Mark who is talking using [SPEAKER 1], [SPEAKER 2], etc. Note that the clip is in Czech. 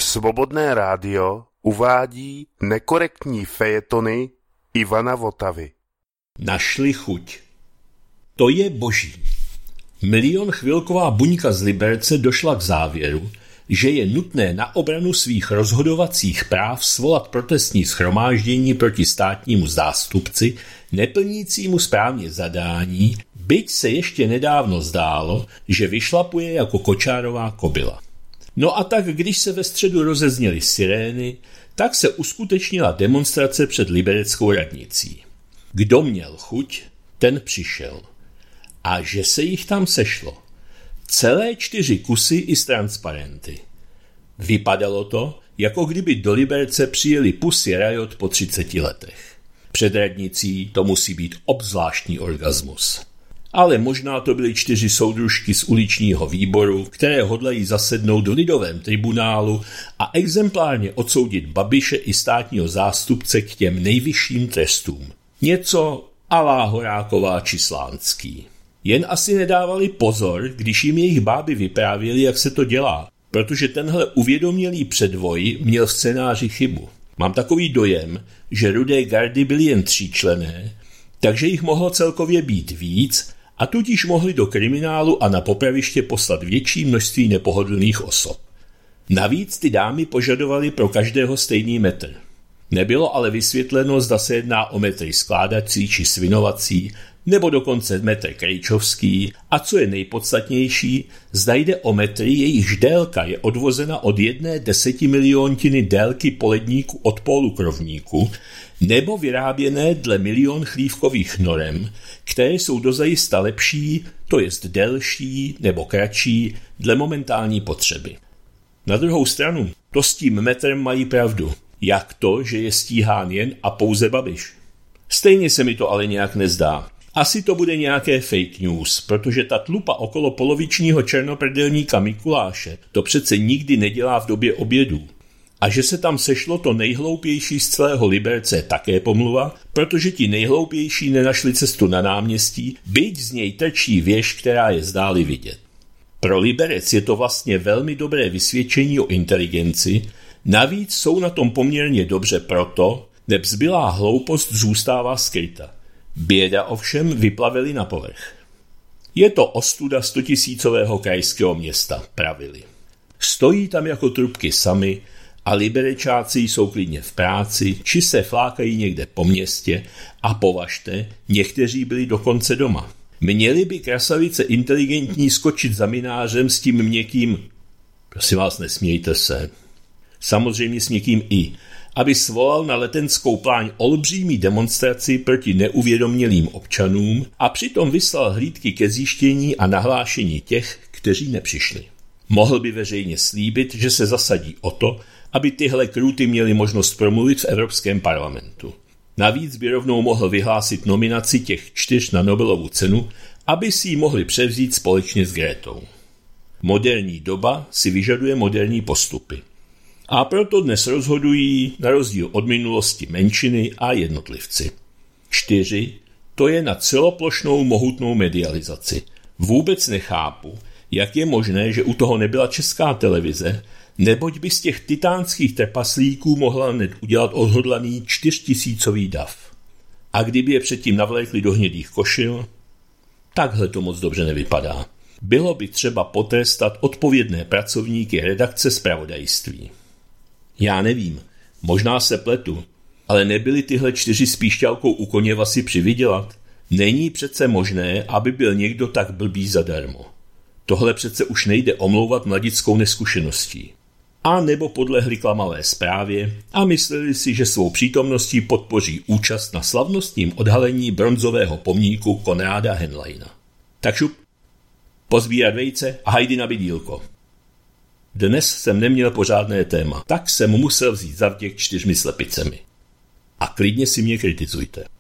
[SPEAKER 1] Svobodné rádio uvádí nekorektní fejetony Ivana Votavy.
[SPEAKER 2] Našli chuť. To je boží. Milion Chvilková buňka z Liberce došla k závěru, že je nutné na obranu svých rozhodovacích práv svolat protestní shromáždění proti státnímu zástupci, neplnícímu správně zadání, byť se ještě nedávno zdálo, že vyšlapuje jako kočárová kobyla. No a tak, když se ve středu rozezněly sirény, tak se uskutečnila demonstrace před libereckou radnicí. Kdo měl chuť, ten přišel. A že se jich tam sešlo. Celé 4 kusy i s transparenty. Vypadalo to, jako kdyby do Liberce přijeli Pussy Riot po 30 letech. Před radnicí to musí být obzvláštní orgasmus. Ale možná to byly 4 soudružky z uličního výboru, které hodlají zasednout do lidovém tribunálu a exemplárně odsoudit Babiše i státního zástupce k těm nejvyšším trestům. Něco à la Horáková či Slánský. Jen asi nedávali pozor, když jim jejich báby vyprávěli, jak se to dělá, protože tenhle uvědomělý předvoj měl v scénáři chybu. Mám takový dojem, že Rudé gardy byly jen 3členné, takže jich mohlo celkově být víc a tudíž mohli do kriminálu a na popraviště poslat větší množství nepohodlných osob. Navíc ty dámy požadovaly pro každého stejný metr. Nebylo ale vysvětleno, zda se jedná o metry skládací či svinovací, nebo dokonce metr krejčovský a co je nejpodstatnější, zda jde o metry, jejichž délka je odvozena od 1/10 miliontiny délky poledníku od pólu k rovníku, nebo vyráběné dle milion chlívkových norem, které jsou dozajista lepší, to jest delší nebo kratší, dle momentální potřeby. Na druhou stranu, to s tím metrem mají pravdu. Jak to, že je stíhán jen a pouze Babiš? Stejně se mi to ale nějak nezdá. Asi to bude nějaké fake news, protože ta tlupa okolo polovičního černoprdelníka Mikuláše to přece nikdy nedělá v době obědů. A že se tam sešlo to nejhloupější z celého Liberce je také pomluva, protože ti nejhloupější nenašli cestu na náměstí, byť z něj trčí věž, která je zdáli vidět. Pro Liberec je to vlastně velmi dobré vysvědčení o inteligenci, navíc jsou na tom poměrně dobře proto, neb zbylá hloupost zůstává skryta. Běda ovšem vyplavili na povrch. Je to ostuda 100 000 krajského města, pravili. Stojí tam jako trubky sami a Liberečáci jsou klidně v práci, či se flákají někde po městě a považte, někteří byli dokonce doma. Měli by krasavice inteligentní skočit za minářem s tím měkkým, prosím vás, nesmějte se, samozřejmě s někým i, aby svolal na Letenskou pláň olbřímý demonstraci proti neuvědomělým občanům a přitom vyslal hlídky ke zjištění a nahlášení těch, kteří nepřišli. Mohl by veřejně slíbit, že se zasadí o to, aby tyhle krůty měly možnost promluvit v Evropském parlamentu. Navíc by rovnou mohl vyhlásit nominaci těch 4 na Nobelovu cenu, aby si ji mohli převzít společně s Grétou. Moderní doba si vyžaduje moderní postupy. A proto dnes rozhodují na rozdíl od minulosti menšiny a jednotlivci. 4. To je na celoplošnou mohutnou medializaci. Vůbec nechápu, jak je možné, že u toho nebyla Česká televize, neboť by z těch titánských trpaslíků mohla hned udělat odhodlaný 4000 dav. A kdyby je předtím navlékli do hnědých košil, takhle to moc dobře nevypadá. Bylo by třeba potrestat odpovědné pracovníky redakce zpravodajství. Já nevím, možná se pletu, ale nebyly tyhle 4 s píšťalkou u koně vasy přivydělat? Není přece možné, aby byl někdo tak blbý zadarmo. Tohle přece už nejde omlouvat mladickou neskušeností. A nebo podlehli klamavé zprávě a mysleli si, že svou přítomností podpoří účast na slavnostním odhalení bronzového pomníku Konráda Henleina. Tak šup, pozbírat vejce a hajdy na bydýlko. Dnes jsem neměl pořádné téma, tak jsem musel vzít zavděk 4 slepicemi. A klidně si mě kritizujte.